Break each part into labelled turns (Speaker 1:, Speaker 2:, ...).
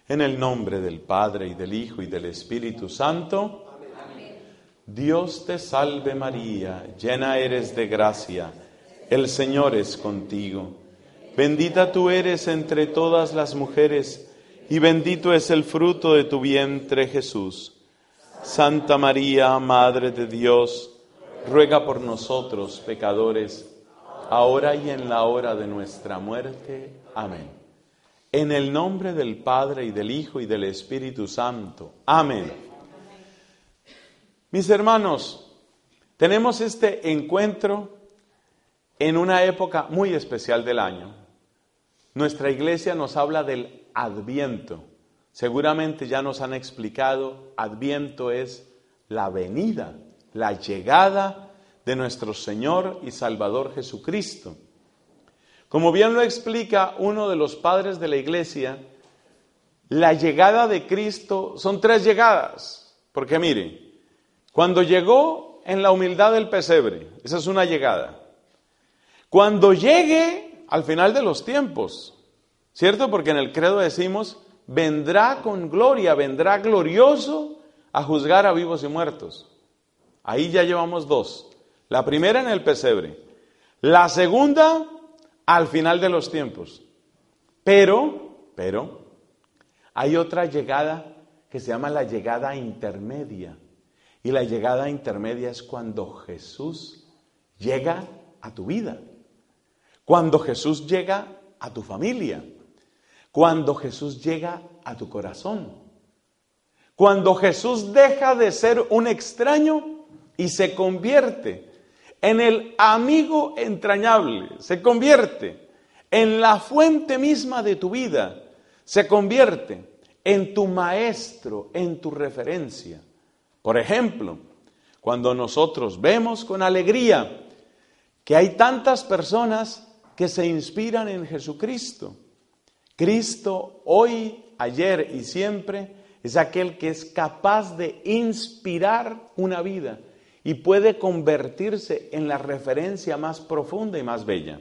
Speaker 1: En el nombre del Padre, y del Hijo, y del Espíritu Santo. Amén. Dios te salve María, llena eres de gracia, el Señor es contigo. Bendita tú eres entre todas las mujeres, y bendito es el fruto de tu vientre, Jesús. Santa María, Madre de Dios, ruega por nosotros pecadores, ahora y en la hora de nuestra muerte. Amén. En el nombre del Padre, y del Hijo, y del Espíritu Santo. Amén. Mis hermanos, tenemos este encuentro en una época muy especial del año. Nuestra iglesia nos habla del Adviento. Seguramente ya nos han explicado, Adviento es la venida, la llegada de nuestro Señor y Salvador Jesucristo. Como bien lo explica uno de los padres de la iglesia, la llegada de Cristo son 3 llegadas. Porque mire, cuando llegó en la humildad del pesebre, esa es una llegada. Cuando llegue al final de los tiempos, ¿cierto? Porque en el credo decimos, vendrá con gloria, vendrá glorioso a juzgar a vivos y muertos. Ahí ya llevamos 2. La primera en el pesebre. La segunda al final de los tiempos. Pero, hay otra llegada que se llama la llegada intermedia. Y la llegada intermedia es cuando Jesús llega a tu vida. Cuando Jesús llega a tu familia. Cuando Jesús llega a tu corazón. Cuando Jesús deja de ser un extraño y se convierte en el amigo entrañable, se convierte en la fuente misma de tu vida, se convierte en tu maestro, en tu referencia. Por ejemplo, cuando nosotros vemos con alegría que hay tantas personas que se inspiran en Jesucristo. Cristo hoy, ayer y siempre es aquel que es capaz de inspirar una vida y puede convertirse en la referencia más profunda y más bella.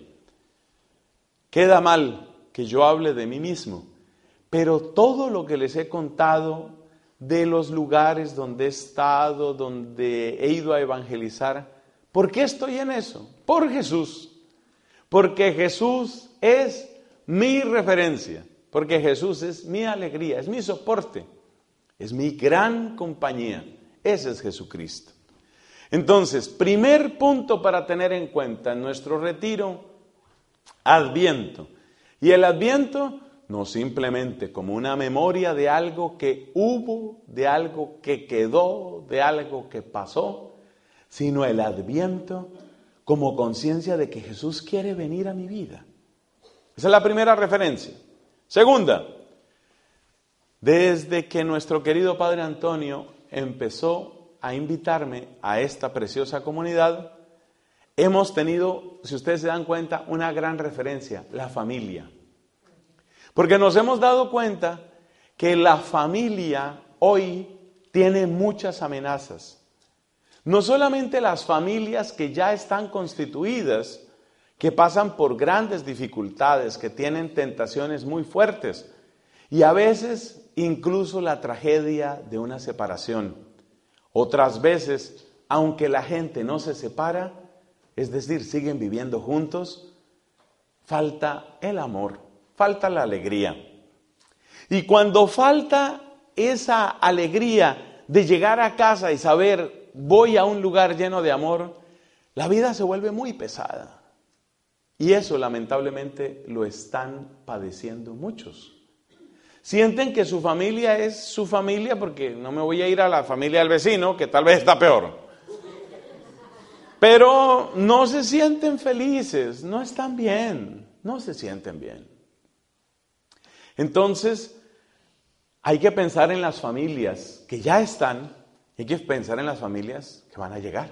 Speaker 1: Queda mal que yo hable de mí mismo, pero todo lo que les he contado de los lugares donde he estado, donde he ido a evangelizar, ¿por qué estoy en eso? Por Jesús. Porque Jesús es mi referencia, porque Jesús es mi alegría, es mi soporte, es mi gran compañía. Ese es Jesucristo. Entonces, primer punto para tener en cuenta en nuestro retiro, Adviento. Y el Adviento no simplemente como una memoria de algo que hubo, de algo que quedó, de algo que pasó, sino el Adviento como conciencia de que Jesús quiere venir a mi vida. Esa es la primera referencia. Segunda, desde que nuestro querido Padre Antonio empezó a invitarme a esta preciosa comunidad, hemos tenido, si ustedes se dan cuenta, una gran referencia, la familia. Porque nos hemos dado cuenta que la familia hoy tiene muchas amenazas. No solamente las familias que ya están constituidas, que pasan por grandes dificultades, que tienen tentaciones muy fuertes, y a veces incluso la tragedia de una separación. Otras veces, aunque la gente no se separa, es decir, siguen viviendo juntos, falta el amor, falta la alegría. Y cuando falta esa alegría de llegar a casa y saber, voy a un lugar lleno de amor, la vida se vuelve muy pesada. Y eso lamentablemente lo están padeciendo muchos. Sienten que su familia es su familia porque no me voy a ir a la familia del vecino, que tal vez está peor. Pero no se sienten felices, no están bien, no se sienten bien. Entonces, hay que pensar en las familias que ya están, hay que pensar en las familias que van a llegar.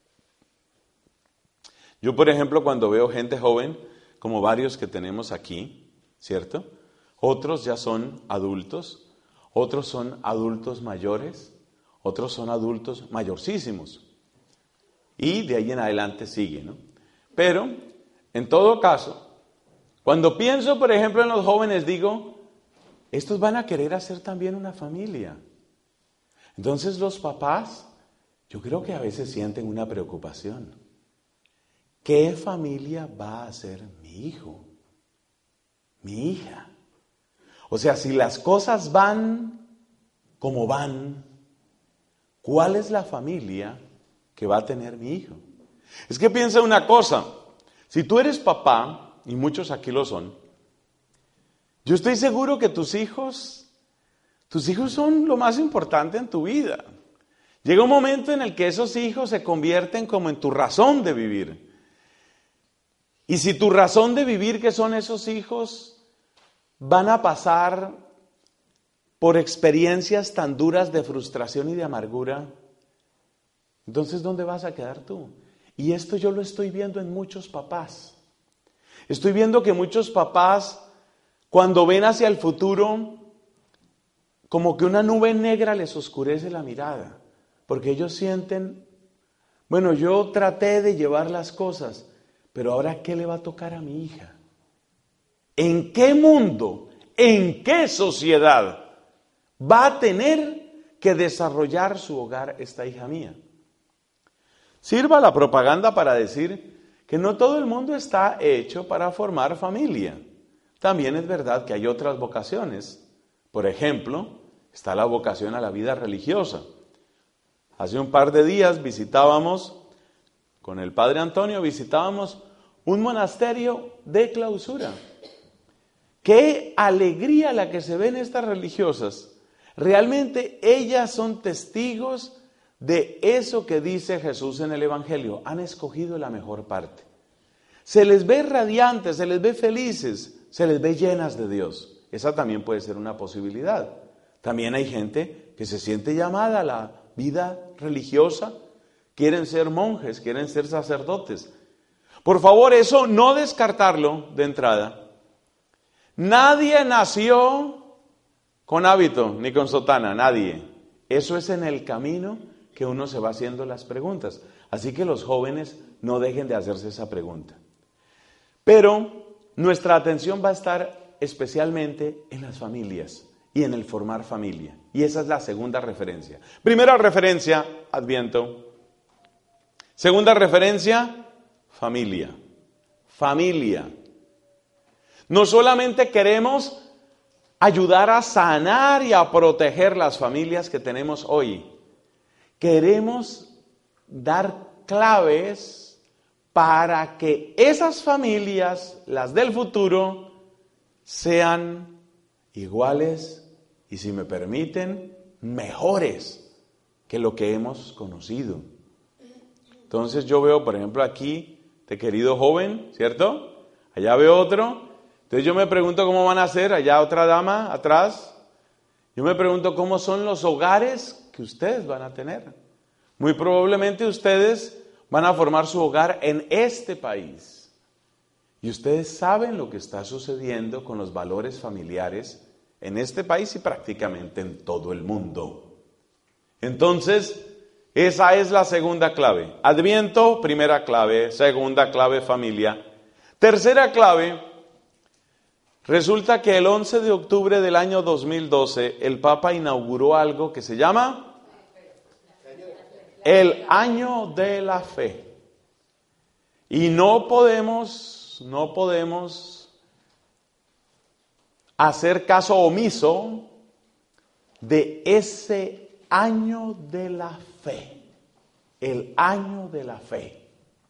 Speaker 1: Yo, por ejemplo, cuando veo gente joven, como varios que tenemos aquí, ¿cierto? Otros ya son adultos, otros son adultos mayores, otros son adultos mayorcísimos. Y de ahí en adelante sigue, ¿no? Pero, en todo caso, cuando pienso, por ejemplo, en los jóvenes, digo, estos van a querer hacer también una familia. Entonces los papás, yo creo que a veces sienten una preocupación. ¿Qué familia va a ser mi hijo? Mi hija. O sea, si las cosas van como van, ¿cuál es la familia que va a tener mi hijo? Es que piensa una cosa, si tú eres papá, y muchos aquí lo son, yo estoy seguro que tus hijos son lo más importante en tu vida. Llega un momento en el que esos hijos se convierten como en tu razón de vivir. Y si tu razón de vivir, que son esos hijos, van a pasar por experiencias tan duras de frustración y de amargura, entonces ¿dónde vas a quedar tú? Y esto yo lo estoy viendo en muchos papás. Estoy viendo que muchos papás, cuando ven hacia el futuro, como que una nube negra les oscurece la mirada, porque ellos sienten, bueno, yo traté de llevar las cosas, pero ahora ¿qué le va a tocar a mi hija? ¿En qué mundo, en qué sociedad va a tener que desarrollar su hogar esta hija mía? Sirva la propaganda para decir que no todo el mundo está hecho para formar familia. También es verdad que hay otras vocaciones. Por ejemplo, está la vocación a la vida religiosa. Hace un par de días con el padre Antonio, visitábamos un monasterio de clausura. ¡Qué alegría la que se ven estas religiosas! Realmente ellas son testigos de eso que dice Jesús en el Evangelio. Han escogido la mejor parte. Se les ve radiantes, se les ve felices, se les ve llenas de Dios. Esa también puede ser una posibilidad. También hay gente que se siente llamada a la vida religiosa, quieren ser monjes, quieren ser sacerdotes. Por favor, eso no descartarlo de entrada. Nadie nació con hábito ni con sotana, nadie. Eso es en el camino que uno se va haciendo las preguntas. Así que los jóvenes no dejen de hacerse esa pregunta. Pero nuestra atención va a estar especialmente en las familias y en el formar familia. Y esa es la segunda referencia. Primera referencia, Adviento. Segunda referencia, familia. Familia. No solamente queremos ayudar a sanar y a proteger las familias que tenemos hoy. Queremos dar claves para que esas familias, las del futuro, sean iguales y, si me permiten, mejores que lo que hemos conocido. Entonces yo veo, por ejemplo, aquí, este querido joven, ¿cierto? Allá veo otro. Entonces yo me pregunto cómo van a ser, allá otra dama atrás. Yo me pregunto cómo son los hogares que ustedes van a tener. Muy probablemente ustedes van a formar su hogar en este país. Y ustedes saben lo que está sucediendo con los valores familiares en este país y prácticamente en todo el mundo. Entonces, esa es la segunda clave. Adviento, primera clave. Segunda clave, familia. Tercera clave, resulta que el 11 de octubre del año 2012, el Papa inauguró algo que se llama el Año de la Fe. Y no podemos hacer caso omiso de ese Año de la Fe. El Año de la Fe.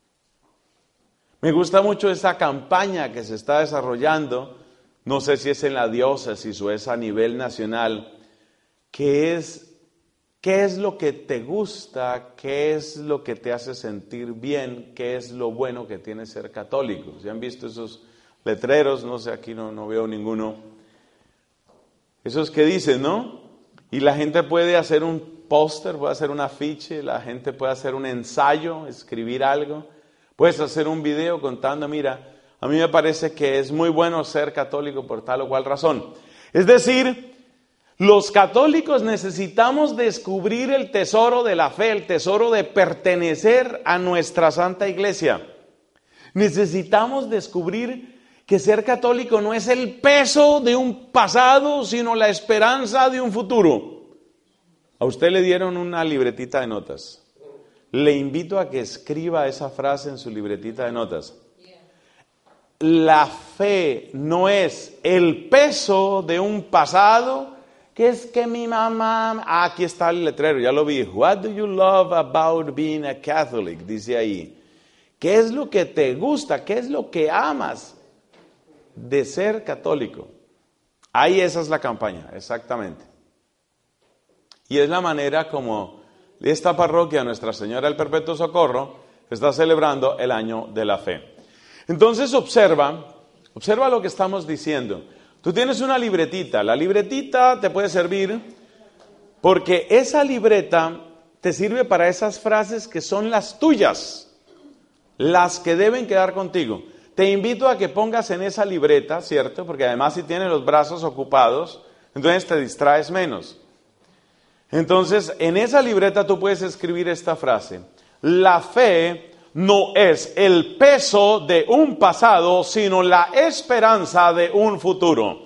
Speaker 1: Me gusta mucho esa campaña que se está desarrollando, no sé si es en la diócesis o es a nivel nacional, que es ¿qué es lo que te gusta? ¿Qué es lo que te hace sentir bien? ¿Qué es lo bueno que tiene ser católico? ¿Se han visto esos letreros? No sé, aquí no veo ninguno. Esos que dicen, ¿no? Y la gente puede hacer un póster, puede hacer un afiche, la gente puede hacer un ensayo, escribir algo. Puedes hacer un video contando, mira, a mí me parece que es muy bueno ser católico por tal o cual razón. Es decir, los católicos necesitamos descubrir el tesoro de la fe, el tesoro de pertenecer a nuestra Santa Iglesia. Necesitamos descubrir que ser católico no es el peso de un pasado, sino la esperanza de un futuro. A usted le dieron una libretita de notas. Le invito a que escriba esa frase en su libretita de notas. La fe no es el peso de un pasado, que es que mi mamá... aquí está el letrero, ya lo vi. What do you love about being a Catholic? Dice ahí. ¿Qué es lo que te gusta? ¿Qué es lo que amas de ser católico? Ahí esa es la campaña, exactamente. Y es la manera como esta parroquia, Nuestra Señora del Perpetuo Socorro, está celebrando el año de la fe. Entonces observa lo que estamos diciendo. Tú tienes una libretita. La libretita te puede servir porque esa libreta te sirve para esas frases que son las tuyas, las que deben quedar contigo. Te invito a que pongas en esa libreta, ¿cierto? Porque además si tienes los brazos ocupados, entonces te distraes menos. Entonces, en esa libreta tú puedes escribir esta frase. La fe no es el peso de un pasado, sino la esperanza de un futuro.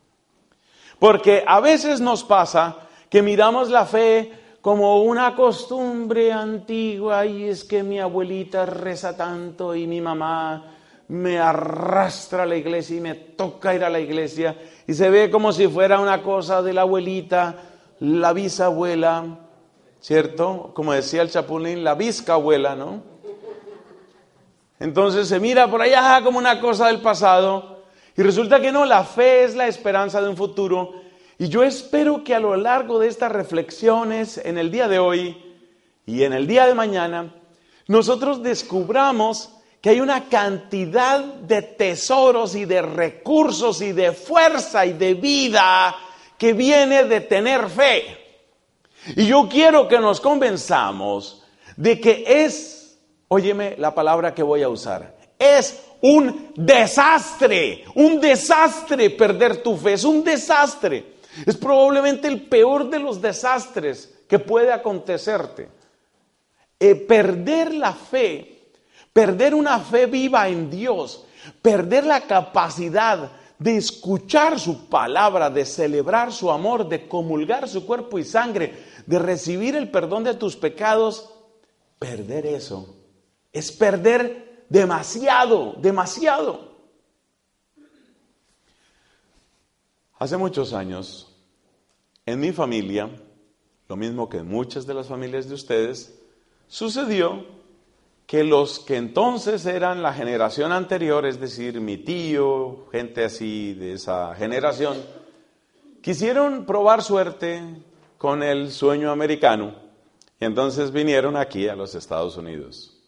Speaker 1: Porque a veces nos pasa que miramos la fe como una costumbre antigua, y es que mi abuelita reza tanto y mi mamá me arrastra a la iglesia y me toca ir a la iglesia, y se ve como si fuera una cosa de la abuelita, la bisabuela, ¿cierto? Como decía el Chapulín, la bisabuela, ¿no? Entonces se mira por allá como una cosa del pasado, y resulta que no, la fe es la esperanza de un futuro. Y yo espero que a lo largo de estas reflexiones, en el día de hoy y en el día de mañana, nosotros descubramos que hay una cantidad de tesoros y de recursos y de fuerza y de vida que viene de tener fe. Y yo quiero que nos convenzamos de que es, óyeme la palabra que voy a usar, es un desastre perder tu fe, es un desastre. Es probablemente el peor de los desastres que puede acontecerte. Perder la fe, perder una fe viva en Dios, perder la capacidad de escuchar su palabra, de celebrar su amor, de comulgar su cuerpo y sangre, de recibir el perdón de tus pecados. Perder eso es perder demasiado. Hace muchos años, en mi familia, lo mismo que en muchas de las familias de ustedes, sucedió que los que entonces eran la generación anterior, es decir, mi tío, gente así de esa generación, quisieron probar suerte con el sueño americano y entonces vinieron aquí a los Estados Unidos.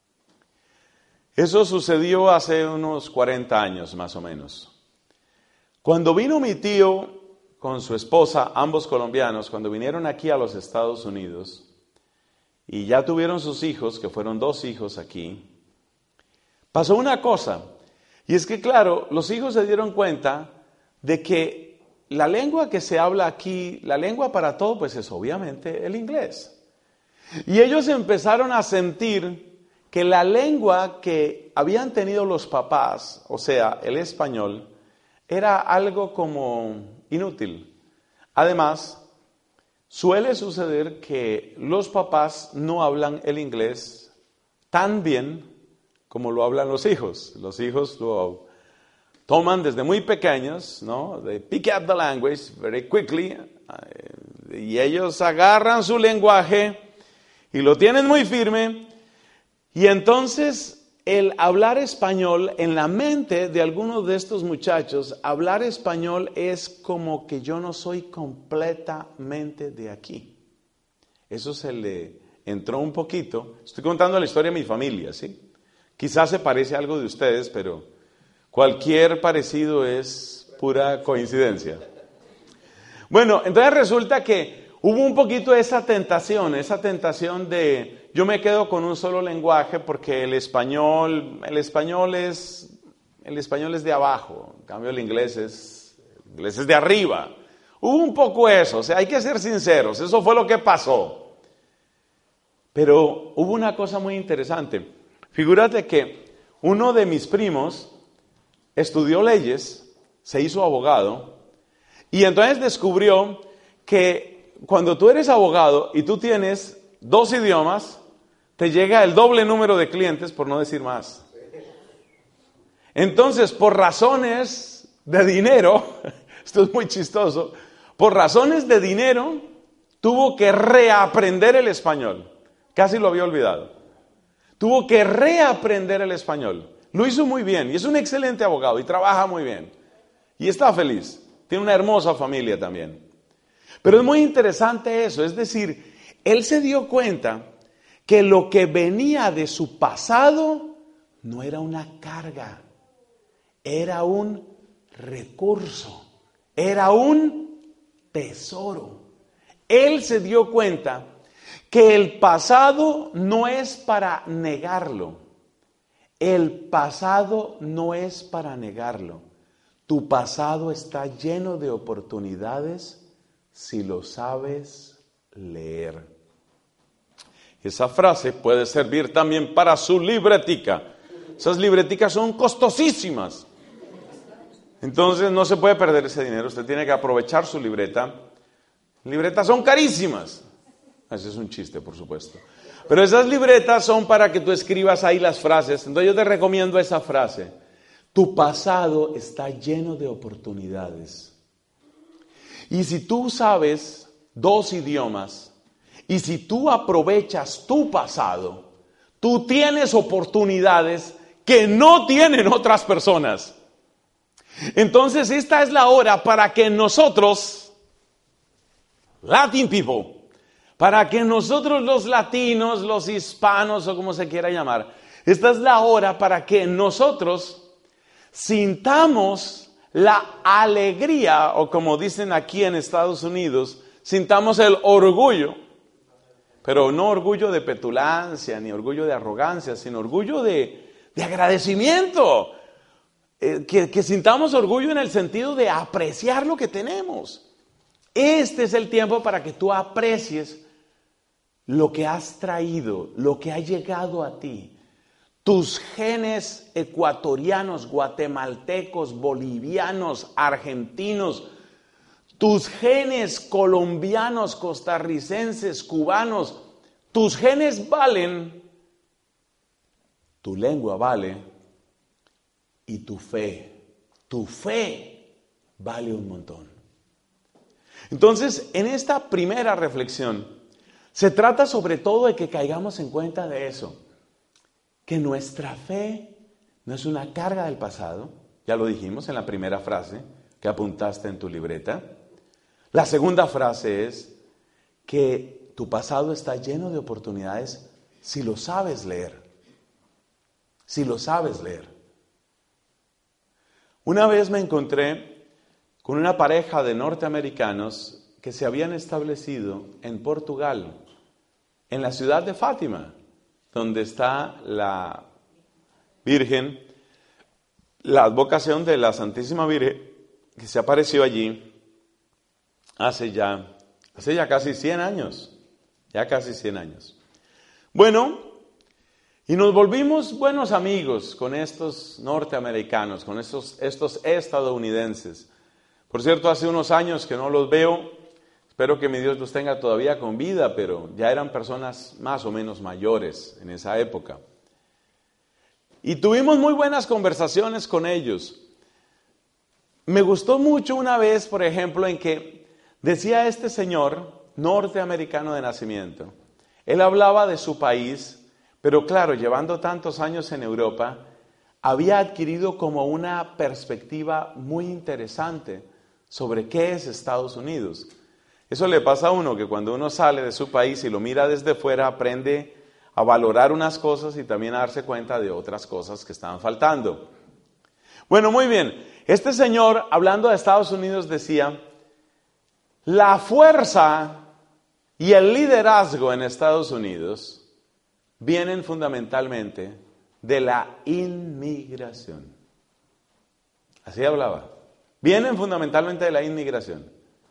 Speaker 1: Eso sucedió hace unos 40 años más o menos. Cuando vino mi tío con su esposa, ambos colombianos, cuando vinieron aquí a los Estados Unidos y ya tuvieron sus hijos, que fueron 2 hijos aquí, pasó una cosa, y es que claro, los hijos se dieron cuenta de que la lengua que se habla aquí, la lengua para todo, pues es obviamente el inglés. Y ellos empezaron a sentir que la lengua que habían tenido los papás, o sea, el español, era algo como inútil. Además, suele suceder que los papás no hablan el inglés tan bien como lo hablan los hijos. Los hijos lo toman desde muy pequeños, ¿no? They pick up the language very quickly, y ellos agarran su lenguaje y lo tienen muy firme, y entonces el hablar español, en la mente de algunos de estos muchachos, hablar español es como que yo no soy completamente de aquí. Eso se le entró un poquito. Estoy contando la historia de mi familia, ¿sí? Quizás se parece a algo de ustedes, pero cualquier parecido es pura coincidencia. Bueno, entonces resulta que hubo un poquito de esa tentación de yo me quedo con un solo lenguaje porque el español es de abajo, en cambio el inglés es de arriba. Hubo un poco eso, o sea, hay que ser sinceros, eso fue lo que pasó. Pero hubo una cosa muy interesante. Figúrate que uno de mis primos estudió leyes, se hizo abogado, y entonces descubrió que cuando tú eres abogado y tú tienes 2 idiomas, te llega el doble número de clientes, por no decir más. Entonces, por razones de dinero, esto es muy chistoso, por razones de dinero, tuvo que reaprender el español. Casi lo había olvidado. Tuvo que reaprender el español. Lo hizo muy bien y es un excelente abogado y trabaja muy bien. Y está feliz. Tiene una hermosa familia también. Pero es muy interesante eso, es decir, él se dio cuenta que lo que venía de su pasado no era una carga, era un recurso, era un tesoro. Él se dio cuenta que el pasado no es para negarlo. El pasado no es para negarlo. Tu pasado está lleno de oportunidades si lo sabes leer. Esa frase puede servir también para su libretica. Esas libreticas son costosísimas. Entonces no se puede perder ese dinero. Usted tiene que aprovechar su libreta. Libretas son carísimas. Ese es un chiste, por supuesto. Pero esas libretas son para que tú escribas ahí las frases. Entonces yo te recomiendo esa frase. Tu pasado está lleno de oportunidades. Y si tú sabes 2 idiomas, y si tú aprovechas tu pasado, tú tienes oportunidades que no tienen otras personas. Entonces esta es la hora para que nosotros, Latin people, para que nosotros los latinos, los hispanos o como se quiera llamar, esta es la hora para que nosotros sintamos la alegría, o como dicen aquí en Estados Unidos, sintamos el orgullo, pero no orgullo de petulancia, ni orgullo de arrogancia, sino orgullo de agradecimiento, que sintamos orgullo en el sentido de apreciar lo que tenemos. Este es el tiempo para que tú aprecies lo que has traído, lo que ha llegado a ti. Tus genes ecuatorianos, guatemaltecos, bolivianos, argentinos, tus genes colombianos, costarricenses, cubanos, tus genes valen, tu lengua vale y tu fe vale un montón. Entonces, en esta primera reflexión, se trata sobre todo de que caigamos en cuenta de eso, que nuestra fe no es una carga del pasado, ya lo dijimos en la primera frase que apuntaste en tu libreta. La segunda frase es que tu pasado está lleno de oportunidades si lo sabes leer. Si lo sabes leer. Una vez me encontré con una pareja de norteamericanos que se habían establecido en Portugal, en la ciudad de Fátima, donde está la Virgen, la advocación de la Santísima Virgen, que se apareció allí hace ya casi 100 años, ya casi 100 años. Bueno, y nos volvimos buenos amigos con estos norteamericanos, con estos estadounidenses. Por cierto, hace unos años que no los veo. Espero que mi Dios los tenga todavía con vida, pero ya eran personas más o menos mayores en esa época. Y tuvimos muy buenas conversaciones con ellos. Me gustó mucho una vez, por ejemplo, en que decía este señor norteamericano de nacimiento. Él hablaba de su país, pero claro, llevando tantos años en Europa, había adquirido como una perspectiva muy interesante sobre qué es Estados Unidos. Eso le pasa a uno, que cuando uno sale de su país y lo mira desde fuera, aprende a valorar unas cosas y también a darse cuenta de otras cosas que estaban faltando. Bueno, muy bien. Este señor, hablando de Estados Unidos, decía, la fuerza y el liderazgo en Estados Unidos vienen fundamentalmente de la inmigración. Así hablaba. Vienen fundamentalmente de la inmigración.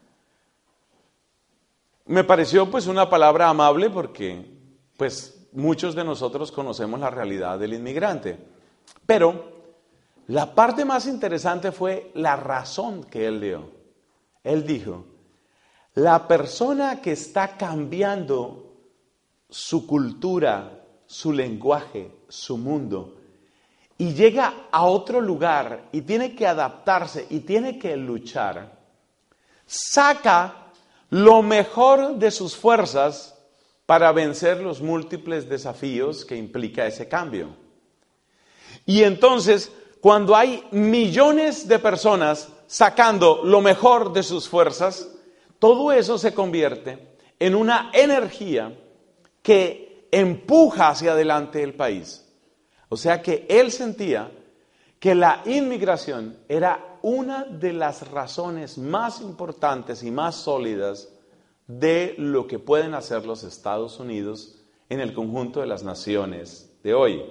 Speaker 1: Me pareció pues una palabra amable porque pues muchos de nosotros conocemos la realidad del inmigrante. Pero la parte más interesante fue la razón que él dio. Él dijo, la persona que está cambiando su cultura, su lenguaje, su mundo, y llega a otro lugar y tiene que adaptarse y tiene que luchar, saca lo mejor de sus fuerzas para vencer los múltiples desafíos que implica ese cambio. Y entonces, cuando hay millones de personas sacando lo mejor de sus fuerzas, todo eso se convierte en una energía que empuja hacia adelante el país. O sea que él sentía que la inmigración era una de las razones más importantes y más sólidas de lo que pueden hacer los Estados Unidos en el conjunto de las naciones de hoy.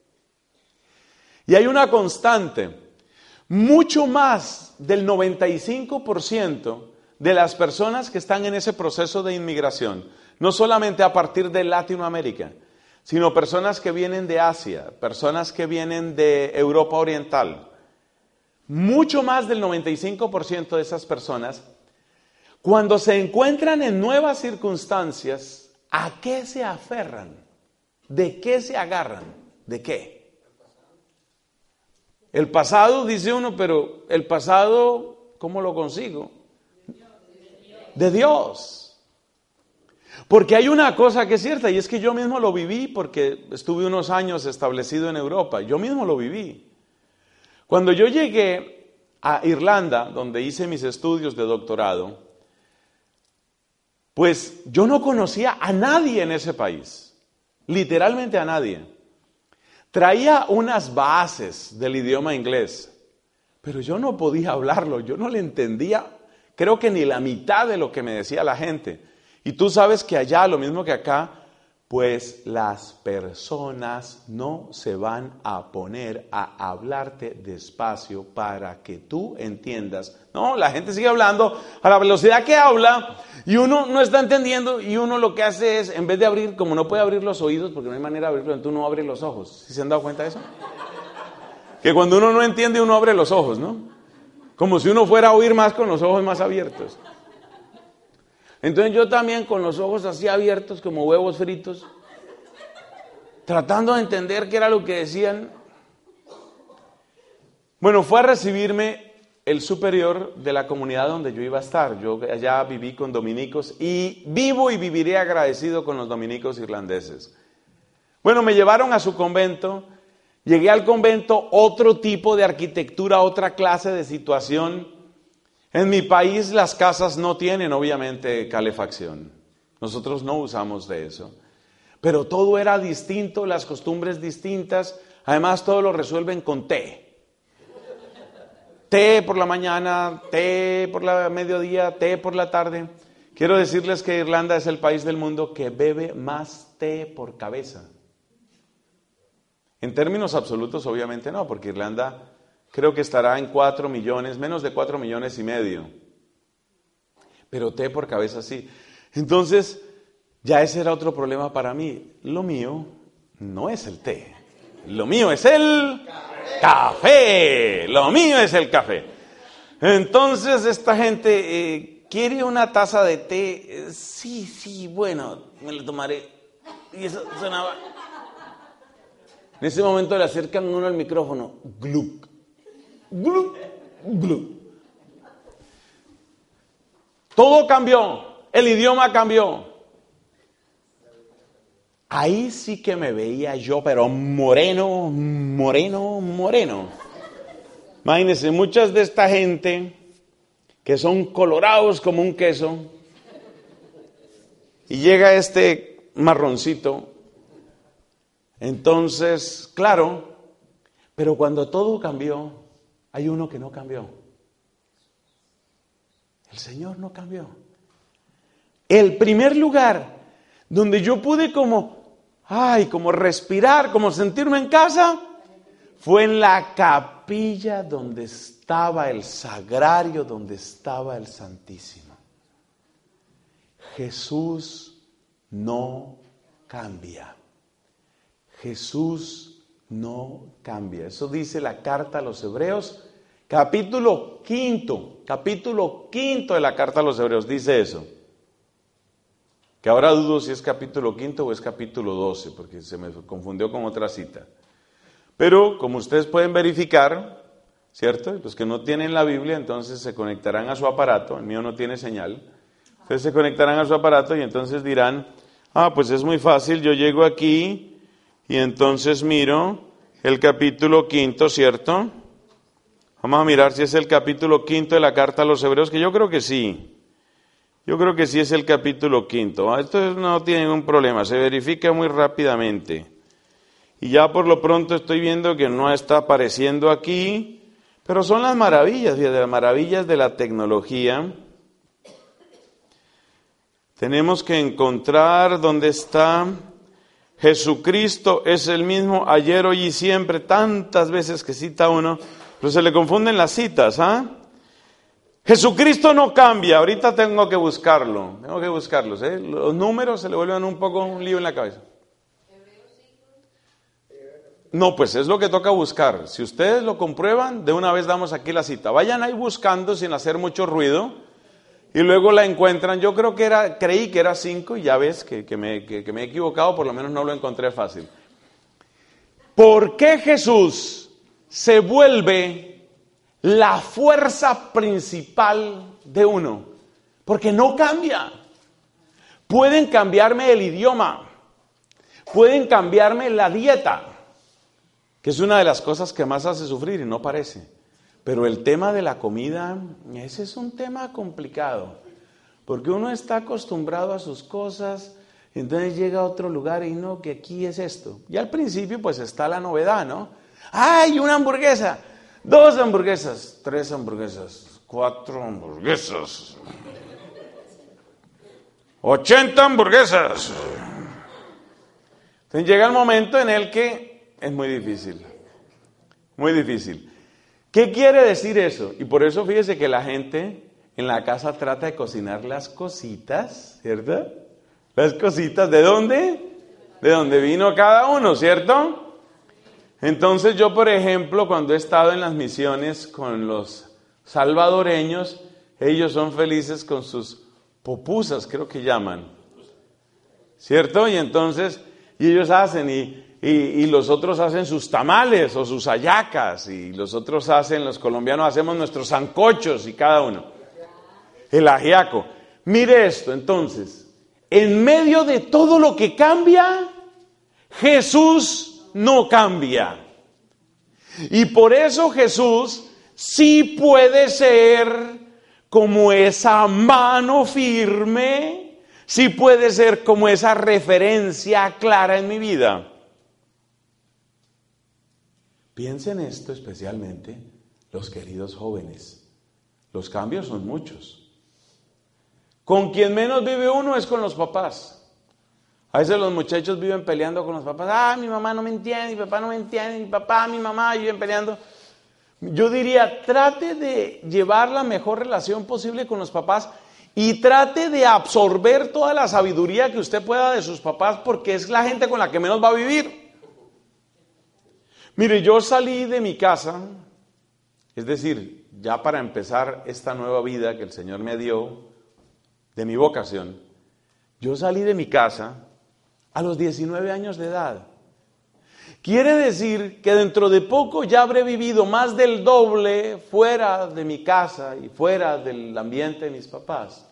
Speaker 1: Y hay una constante, mucho más del 95% de las personas que están en ese proceso de inmigración, no solamente a partir de Latinoamérica, sino personas que vienen de Asia, personas que vienen de Europa Oriental. Mucho más del 95% de esas personas, cuando se encuentran en nuevas circunstancias, ¿a qué se aferran? ¿De qué se agarran? ¿De qué? El pasado, dice uno, pero el pasado, ¿cómo lo consigo? De Dios. Porque hay una cosa que es cierta, y es que yo mismo lo viví porque estuve unos años establecido en Europa. Yo mismo lo viví. Cuando yo llegué a Irlanda, donde hice mis estudios de doctorado, pues yo no conocía a nadie en ese país. Literalmente a nadie. Traía unas bases del idioma inglés, pero yo no podía hablarlo, yo no le entendía, creo que ni la mitad de lo que me decía la gente. Y tú sabes que allá, lo mismo que acá, pues las personas no se van a poner a hablarte despacio para que tú entiendas. No, la gente sigue hablando a la velocidad que habla y uno no está entendiendo y uno lo que hace es, en vez de abrir, como no puede abrir los oídos, porque no hay manera de abrirlo, entonces uno abre los ojos. ¿Sí se han dado cuenta de eso? Que cuando uno no entiende, uno abre los ojos, ¿no? Como si uno fuera a oír más con los ojos más abiertos. Entonces yo también con los ojos así abiertos como huevos fritos, tratando de entender qué era lo que decían. Bueno, fue a recibirme el superior de la comunidad donde yo iba a estar. Yo allá viví con dominicos y vivo y viviré agradecido con los dominicos irlandeses. Bueno, me llevaron a su convento, llegué al convento, otro tipo de arquitectura, otra clase de situación. En mi país las casas no tienen obviamente calefacción. Nosotros no usamos de eso. Pero todo era distinto, las costumbres distintas. Además todo lo resuelven con té. Té por la mañana, té por la mediodía, té por la tarde. Quiero decirles que Irlanda es el país del mundo que bebe más té por cabeza. En términos absolutos obviamente no, porque Irlanda creo que estará en 4 millones, menos de 4 millones y medio. Pero té por cabeza sí. Entonces, ya ese era otro problema para mí. Lo mío no es el té. Lo mío es el café. Lo mío es el café. Entonces, esta gente quiere una taza de té. Sí, bueno, me lo tomaré. Y eso sonaba. En ese momento le acercan uno al micrófono. Gluck. Gluck, gluck. Todo cambió, el idioma cambió. Ahí sí que me veía yo, pero moreno. Imagínense, muchas de esta gente que son colorados como un queso, y llega este marroncito. Entonces, claro, pero cuando todo cambió, hay uno que no cambió. El Señor no cambió. El primer lugar donde yo pude como respirar, como sentirme en casa, fue en la capilla donde estaba el sagrario, donde estaba el Santísimo. Jesús no cambia. Jesús no cambia. Eso dice la carta a los Hebreos, capítulo 5 de la carta a los Hebreos, dice eso. Que ahora dudo si es capítulo 5 o es capítulo 12, porque se me confundió con otra cita. Pero como ustedes pueden verificar, ¿cierto? Los que no tienen la Biblia, entonces se conectarán a su aparato, el mío no tiene señal. Ustedes se conectarán a su aparato y entonces dirán, pues es muy fácil, yo llego aquí y entonces miro el capítulo 5, ¿cierto? Vamos a mirar si es el capítulo 5 de la carta a los Hebreos, que yo creo que sí. Yo creo que sí es el capítulo 5. Esto no tiene ningún problema, se verifica muy rápidamente. Y ya por lo pronto estoy viendo que no está apareciendo aquí, pero son las maravillas, fíjate, las maravillas de la tecnología. Tenemos que encontrar dónde está. Jesucristo es el mismo ayer, hoy y siempre, tantas veces que cita uno, pero se le confunden las citas, Jesucristo no cambia, ahorita tengo que buscarlos, los números se le vuelven un poco un lío en la cabeza. No, pues es lo que toca buscar. Si ustedes lo comprueban, de una vez damos aquí la cita. Vayan ahí buscando sin hacer mucho ruido y luego la encuentran. Yo creí que era 5 y ya ves que me he equivocado, por lo menos no lo encontré fácil. ¿Por qué Jesús se vuelve la fuerza principal de uno? Porque no cambia. Pueden cambiarme el idioma, pueden cambiarme la dieta, que es una de las cosas que más hace sufrir y no parece. Pero el tema de la comida, ese es un tema complicado, porque uno está acostumbrado a sus cosas, entonces llega a otro lugar y no, que aquí es esto. Y al principio pues está la novedad, ¿no? ¡Ay, una hamburguesa! 2 hamburguesas, 3 hamburguesas, 4 hamburguesas, 80 hamburguesas. Entonces llega el momento en el que es muy difícil, muy difícil. ¿Qué quiere decir eso? Y por eso fíjese que la gente en la casa trata de cocinar las cositas, ¿cierto? Las cositas, ¿de dónde? De donde vino cada uno, ¿cierto? Entonces yo, por ejemplo, cuando he estado en las misiones con los salvadoreños, ellos son felices con sus pupusas, creo que llaman, ¿cierto? Y entonces, ellos hacen, y los otros hacen sus tamales o sus hallacas, y los colombianos hacemos nuestros sancochos y cada uno. El ajiaco. Mire esto, entonces, en medio de todo lo que cambia, Jesús no cambia. Y por eso Jesús sí puede ser como esa mano firme, sí puede ser como esa referencia clara en mi vida. Piensen esto especialmente los queridos jóvenes. Los cambios son muchos. Con quien menos vive uno es con los papás. A veces los muchachos viven peleando con los papás. Mi mamá no me entiende, mi papá no me entiende, mi papá, mi mamá viven peleando. Yo diría, trate de llevar la mejor relación posible con los papás y trate de absorber toda la sabiduría que usted pueda de sus papás, porque es la gente con la que menos va a vivir. Mire, yo salí de mi casa, es decir, ya para empezar esta nueva vida que el Señor me dio, de mi vocación, yo salí de mi casa a los 19 años de edad. Quiere decir que dentro de poco ya habré vivido más del doble fuera de mi casa y fuera del ambiente de mis papás.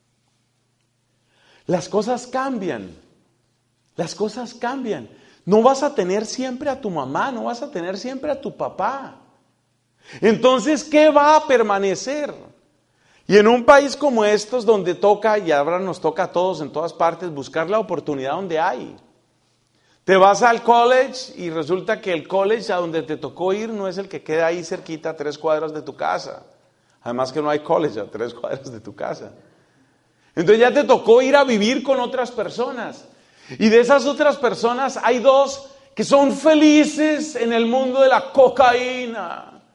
Speaker 1: Las cosas cambian. Las cosas cambian. No vas a tener siempre a tu mamá, no vas a tener siempre a tu papá. Entonces, ¿qué va a permanecer? Y en un país como estos, donde toca, y ahora nos toca a todos en todas partes, buscar la oportunidad donde hay. Te vas al college y resulta que el college a donde te tocó ir no es el que queda ahí cerquita, a 3 cuadras de tu casa. Además que no hay college a 3 cuadras de tu casa. Entonces ya te tocó ir a vivir con otras personas. Y de esas otras personas hay 2 que son felices en el mundo de la cocaína.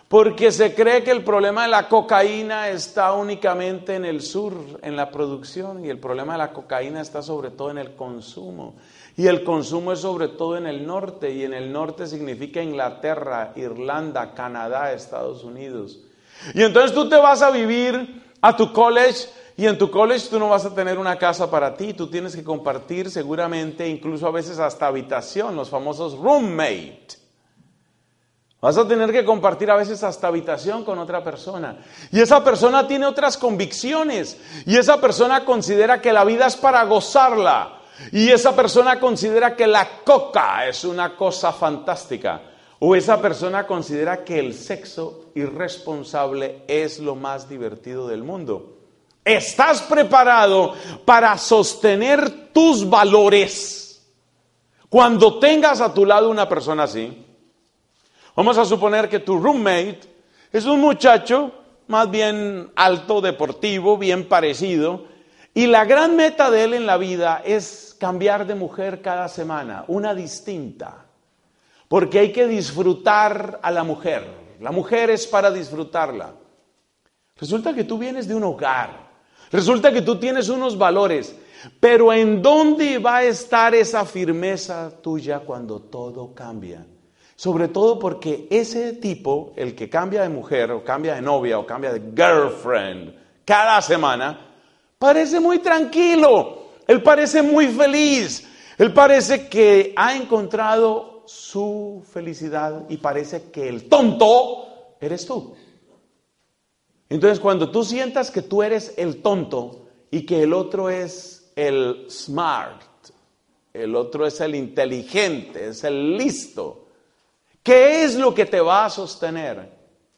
Speaker 1: Porque se cree que el problema de la cocaína está únicamente en el sur, en la producción, y el problema de la cocaína está sobre todo en el consumo. Y el consumo es sobre todo en el norte, y en el norte significa Inglaterra, Irlanda, Canadá, Estados Unidos. Y entonces tú te vas a vivir a tu college, y en tu college tú no vas a tener una casa para ti, tú tienes que compartir seguramente, incluso a veces hasta habitación, los famosos roommate. Vas a tener que compartir a veces hasta habitación con otra persona. Y esa persona tiene otras convicciones. Y esa persona considera que la vida es para gozarla. Y esa persona considera que la coca es una cosa fantástica. O esa persona considera que el sexo irresponsable es lo más divertido del mundo. ¿Estás preparado para sostener tus valores cuando tengas a tu lado una persona así? Vamos a suponer que tu roommate es un muchacho más bien alto, deportivo, bien parecido, y la gran meta de él en la vida es cambiar de mujer cada semana, una distinta, porque hay que disfrutar a la mujer. La mujer es para disfrutarla. Resulta que tú vienes de un hogar, resulta que tú tienes unos valores, pero ¿en dónde va a estar esa firmeza tuya cuando todo cambia? Sobre todo porque ese tipo, el que cambia de mujer o cambia de novia o cambia de girlfriend cada semana, parece muy tranquilo, él parece muy feliz, él parece que ha encontrado su felicidad y parece que el tonto eres tú. Entonces cuando tú sientas que tú eres el tonto y que el otro es el smart, el otro es el inteligente, es el listo, ¿qué es lo que te va a sostener?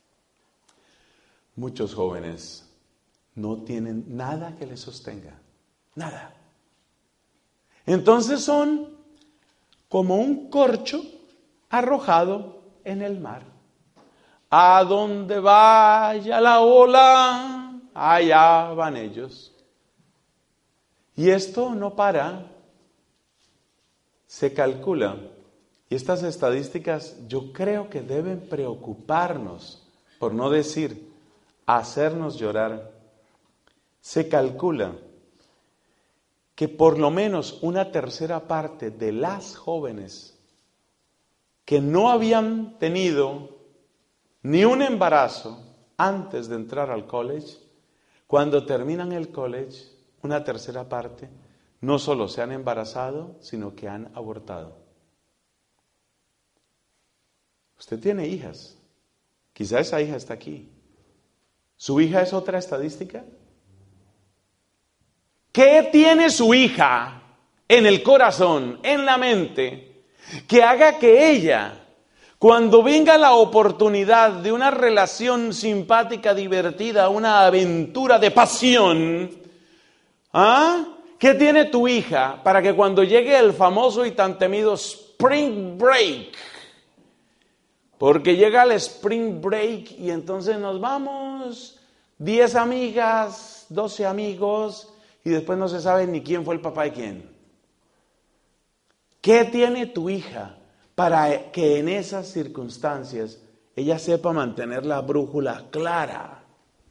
Speaker 1: Muchos jóvenes no tienen nada que les sostenga, nada. Entonces son como un corcho arrojado en el mar. A donde vaya la ola, allá van ellos. Y esto no para, se calcula. Y estas estadísticas yo creo que deben preocuparnos, por no decir hacernos llorar. Se calcula que por lo menos una tercera parte de las jóvenes que no habían tenido ni un embarazo antes de entrar al college, cuando terminan el college, una tercera parte no solo se han embarazado, sino que han abortado. Usted tiene hijas, quizá esa hija está aquí. ¿Su hija es otra estadística? ¿Qué tiene su hija en el corazón, en la mente, que haga que ella, cuando venga la oportunidad de una relación simpática, divertida, una aventura de pasión, ¿qué tiene tu hija para que cuando llegue el famoso y tan temido Spring Break, porque llega el Spring Break y entonces nos vamos 10 amigas, 12 amigos y después no se sabe ni quién fue el papá de quién? ¿Qué tiene tu hija para que en esas circunstancias ella sepa mantener la brújula clara?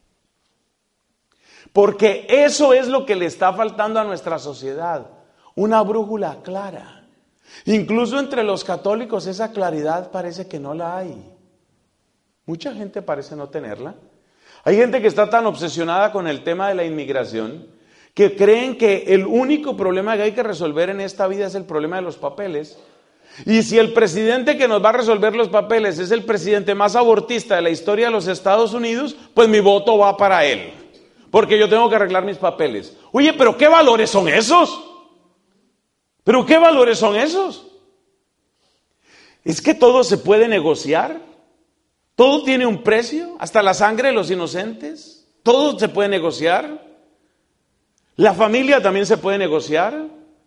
Speaker 1: Porque eso es lo que le está faltando a nuestra sociedad, una brújula clara. Incluso entre los católicos esa claridad parece que no la hay. Mucha gente parece no tenerla. Hay gente que está tan obsesionada con el tema de la inmigración que creen que el único problema que hay que resolver en esta vida es el problema de los papeles. Y si el presidente que nos va a resolver los papeles es el presidente más abortista de la historia de los Estados Unidos, pues mi voto va para él, porque yo tengo que arreglar mis papeles. Oye, ¿pero qué valores son esos? ¿Pero qué valores son esos? ¿Es que todo se puede negociar? ¿Todo tiene un precio? ¿Hasta la sangre de los inocentes? ¿Todo se puede negociar? ¿La familia también se puede negociar?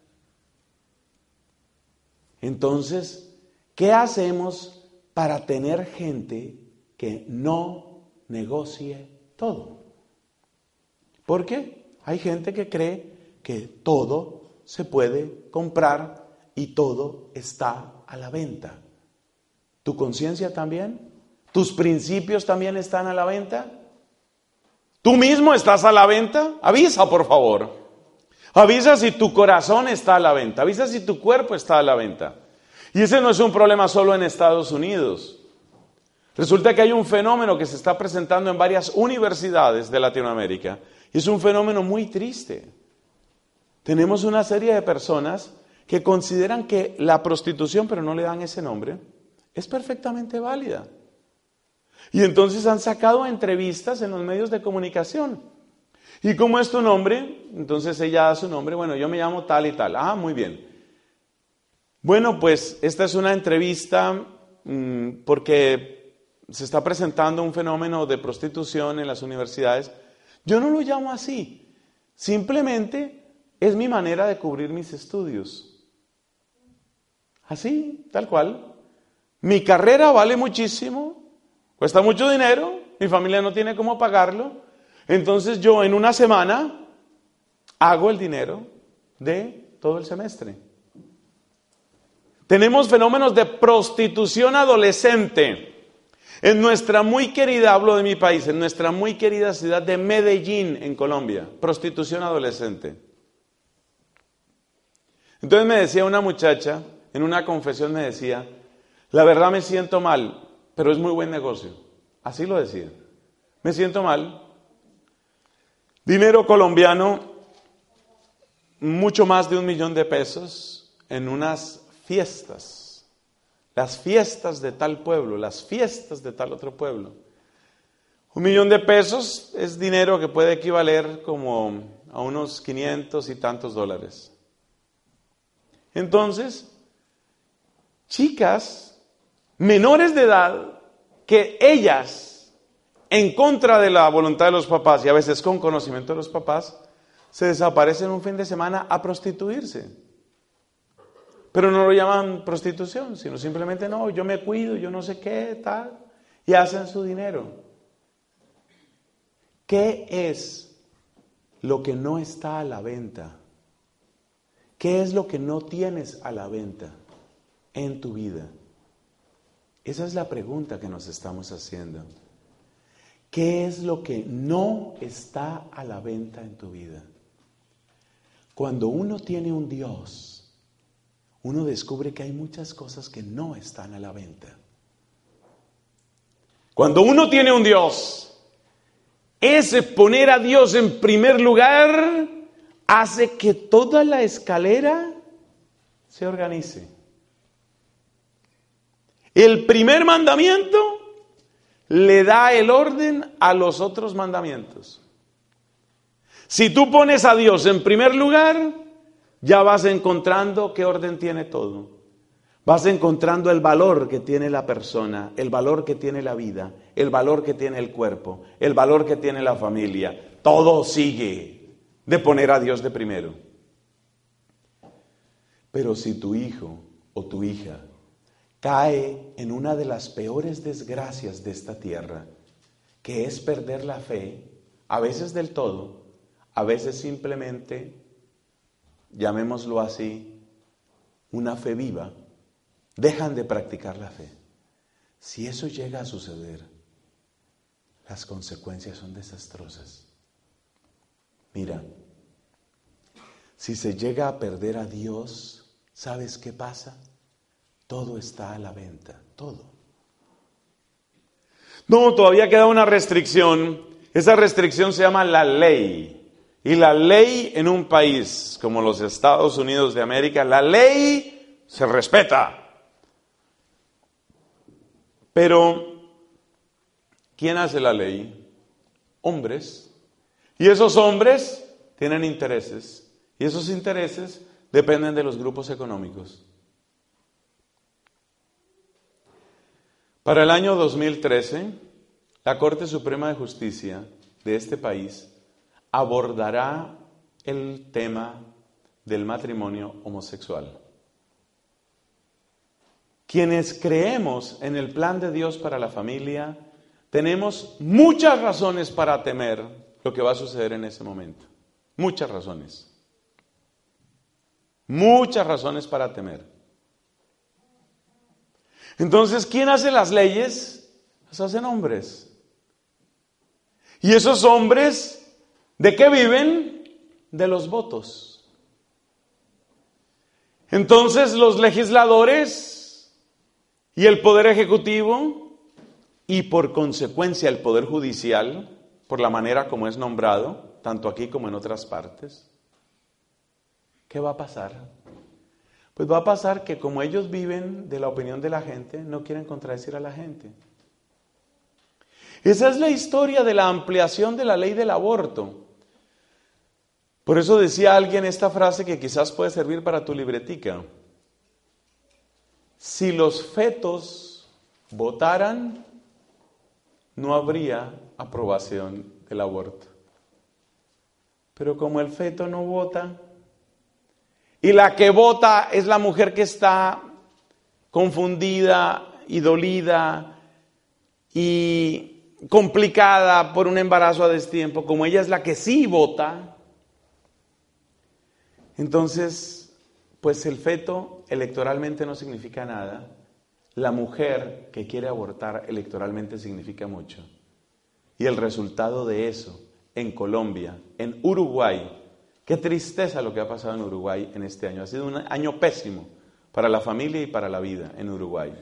Speaker 1: Entonces, ¿qué hacemos para tener gente que no negocie todo? ¿Por qué? Hay gente que cree que todo se puede comprar y todo está a la venta. ¿Tu conciencia también? ¿Tus principios también están a la venta? ¿Tú mismo estás a la venta? Avisa, por favor. Avisa si tu corazón está a la venta. Avisa si tu cuerpo está a la venta. Y ese no es un problema solo en Estados Unidos. Resulta que hay un fenómeno que se está presentando en varias universidades de Latinoamérica. Y es un fenómeno muy triste. Tenemos una serie de personas que consideran que la prostitución, pero no le dan ese nombre, es perfectamente válida. Y entonces han sacado entrevistas en los medios de comunicación. ¿Y cómo es tu nombre? Entonces ella da su nombre. Bueno, yo me llamo tal y tal. Ah, muy bien. Bueno, pues esta es una entrevista porque se está presentando un fenómeno de prostitución en las universidades. Yo no lo llamo así. Simplemente es mi manera de cubrir mis estudios. Así, tal cual. Mi carrera vale muchísimo. Cuesta mucho dinero, mi familia no tiene cómo pagarlo, entonces yo en una semana hago el dinero de todo el semestre. Tenemos fenómenos de prostitución adolescente. En nuestra muy querida, hablo de mi país, en nuestra muy querida ciudad de Medellín, en Colombia, prostitución adolescente. Entonces me decía una muchacha, en una confesión me decía, la verdad me siento mal, pero es muy buen negocio. Así lo decía. Me siento mal. Dinero colombiano, mucho más de 1 millón de pesos en unas fiestas. Las fiestas de tal pueblo, las fiestas de tal otro pueblo. 1 millón de pesos es dinero que puede equivaler como a unos 500 y tantos dólares. Entonces, chicas menores de edad que ellas, en contra de la voluntad de los papás y a veces con conocimiento de los papás, se desaparecen un fin de semana a prostituirse. Pero no lo llaman prostitución, sino simplemente no, yo me cuido, yo no sé qué, tal, y hacen su dinero. ¿Qué es lo que no está a la venta? ¿Qué es lo que no tienes a la venta en tu vida? Esa es la pregunta que nos estamos haciendo. ¿Qué es lo que no está a la venta en tu vida? Cuando uno tiene un Dios, uno descubre que hay muchas cosas que no están a la venta. Cuando uno tiene un Dios, ese poner a Dios en primer lugar hace que toda la escalera se organice. El primer mandamiento le da el orden a los otros mandamientos. Si tú pones a Dios en primer lugar, ya vas encontrando qué orden tiene todo. Vas encontrando el valor que tiene la persona, el valor que tiene la vida, el valor que tiene el cuerpo, el valor que tiene la familia. Todo sigue de poner a Dios de primero. Pero si tu hijo o tu hija cae en una de las peores desgracias de esta tierra, que es perder la fe, a veces del todo, a veces simplemente, llamémoslo así, una fe viva, dejan de practicar la fe. Si eso llega a suceder, las consecuencias son desastrosas. Mira, si se llega a perder a Dios, ¿sabes qué pasa? Todo está a la venta, todo. No, todavía queda una restricción. Esa restricción se llama la ley. Y la ley en un país como los Estados Unidos de América, la ley se respeta. Pero, ¿quién hace la ley? Hombres. Y esos hombres tienen intereses. Y esos intereses dependen de los grupos económicos. Para el año 2013, la Corte Suprema de Justicia de este país abordará el tema del matrimonio homosexual. Quienes creemos en el plan de Dios para la familia, tenemos muchas razones para temer lo que va a suceder en ese momento. Muchas razones. Muchas razones para temer. Entonces, ¿quién hace las leyes? Las hacen hombres. ¿Y esos hombres de qué viven? De los votos. Entonces los legisladores y el poder ejecutivo y por consecuencia el poder judicial, por la manera como es nombrado, tanto aquí como en otras partes, ¿qué va a pasar? Pues va a pasar que como ellos viven de la opinión de la gente, no quieren contradecir a la gente. Esa es la historia de la ampliación de la ley del aborto. Por eso decía alguien esta frase que quizás puede servir para tu libretica. Si los fetos votaran, no habría aprobación del aborto. Pero como el feto no vota, y la que vota es la mujer que está confundida y dolida y complicada por un embarazo a destiempo, como ella es la que sí vota, entonces, pues el feto electoralmente no significa nada. La mujer que quiere abortar electoralmente significa mucho. Y el resultado de eso en Colombia, en Uruguay, qué tristeza lo que ha pasado en Uruguay en este año. Ha sido un año pésimo para la familia y para la vida en Uruguay.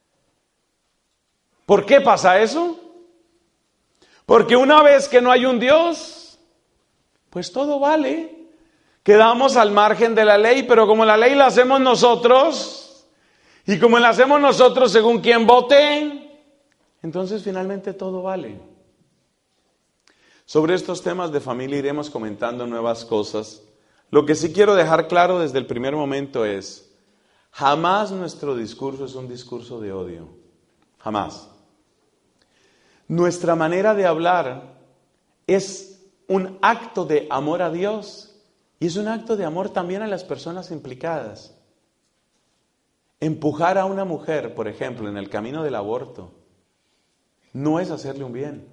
Speaker 1: ¿Por qué pasa eso? Porque una vez que no hay un Dios, pues todo vale. Quedamos al margen de la ley, pero como la ley la hacemos nosotros, y como la hacemos nosotros según quien vote, entonces finalmente todo vale. Sobre estos temas de familia iremos comentando nuevas cosas. Lo que sí quiero dejar claro desde el primer momento es, jamás nuestro discurso es un discurso de odio. Jamás. Nuestra manera de hablar es un acto de amor a Dios y es un acto de amor también a las personas implicadas. Empujar a una mujer, por ejemplo, en el camino del aborto, no es hacerle un bien.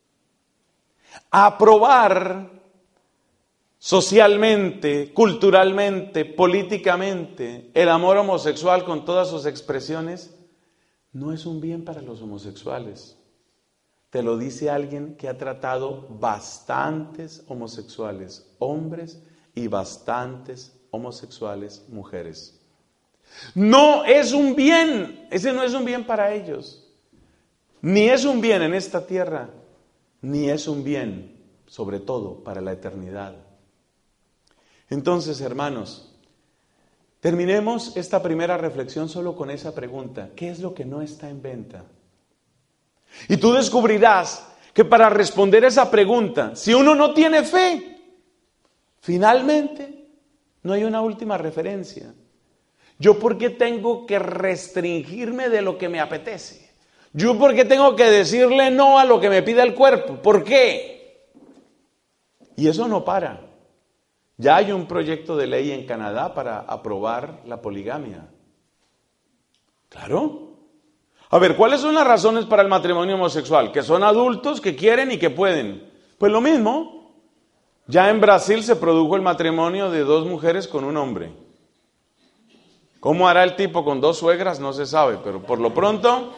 Speaker 1: Aprobar socialmente, culturalmente, políticamente el amor homosexual con todas sus expresiones no es un bien para los homosexuales. Te lo dice alguien que ha tratado bastantes homosexuales, hombres, y bastantes homosexuales, mujeres. No es un bien, ese no es un bien para ellos. Ni es un bien en esta tierra, ni es un bien, sobre todo, para la eternidad. Entonces, hermanos, terminemos esta primera reflexión solo con esa pregunta. ¿Qué es lo que no está en venta? Y tú descubrirás que para responder esa pregunta, si uno no tiene fe, finalmente no hay una última referencia. ¿Yo por qué tengo que restringirme de lo que me apetece? ¿Yo por qué tengo que decirle no a lo que me pide el cuerpo? ¿Por qué? Y eso no para. Ya hay un proyecto de ley en Canadá para aprobar la poligamia. Claro. A ver, ¿cuáles son las razones para el matrimonio homosexual? Que son adultos, que quieren y que pueden. Pues lo mismo. Ya en Brasil se produjo el matrimonio de 2 mujeres con un hombre. ¿Cómo hará el tipo con 2 suegras? No se sabe, pero por lo pronto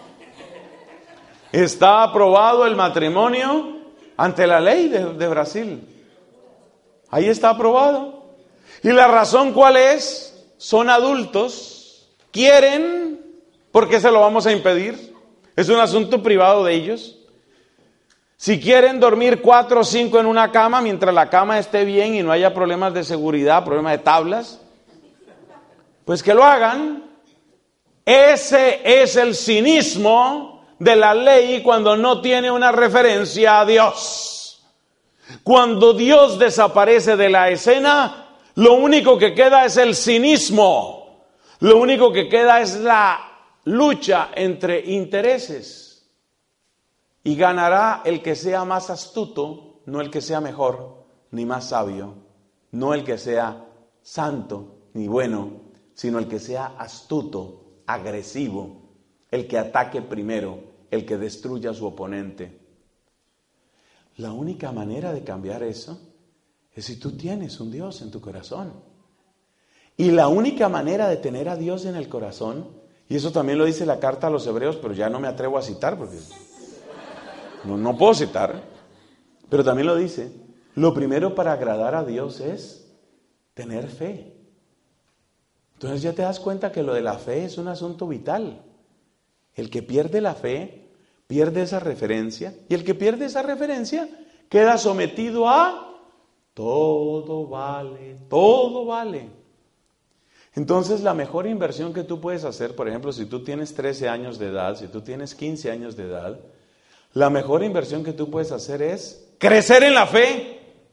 Speaker 1: está aprobado el matrimonio ante la ley de Brasil. Ahí está aprobado. ¿Y la razón cuál es? Son adultos, quieren, ¿por qué se lo vamos a impedir? Es un asunto privado de ellos. Si quieren dormir 4 o 5 en una cama, mientras la cama esté bien y no haya problemas de seguridad, problemas de tablas, pues que lo hagan. Ese es el cinismo de la ley cuando no tiene una referencia a Dios. Cuando Dios desaparece de la escena, lo único que queda es el cinismo. Lo único que queda es la lucha entre intereses. Y ganará el que sea más astuto, no el que sea mejor, ni más sabio, no el que sea santo ni bueno, sino el que sea astuto, agresivo, el que ataque primero, el que destruya a su oponente. La única manera de cambiar eso es si tú tienes un Dios en tu corazón. Y la única manera de tener a Dios en el corazón, y eso también lo dice la carta a los Hebreos, pero ya no me atrevo a citar porque No puedo citar, pero también lo dice. Lo primero para agradar a Dios es tener fe. Entonces ya te das cuenta que lo de la fe es un asunto vital. El que pierde la fe, pierde esa referencia, y el que pierde esa referencia queda sometido a todo vale, todo vale. Entonces la mejor inversión que tú puedes hacer, por ejemplo, si tú tienes 13 años de edad, si tú tienes 15 años de edad, la mejor inversión que tú puedes hacer es crecer en la fe.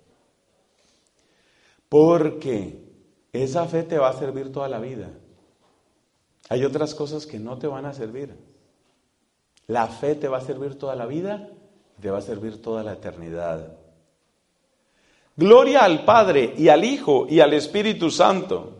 Speaker 1: Porque esa fe te va a servir toda la vida. Hay otras cosas que no te van a servir. La fe te va a servir toda la vida y te va a servir toda la eternidad. Gloria al Padre y al Hijo y al Espíritu Santo.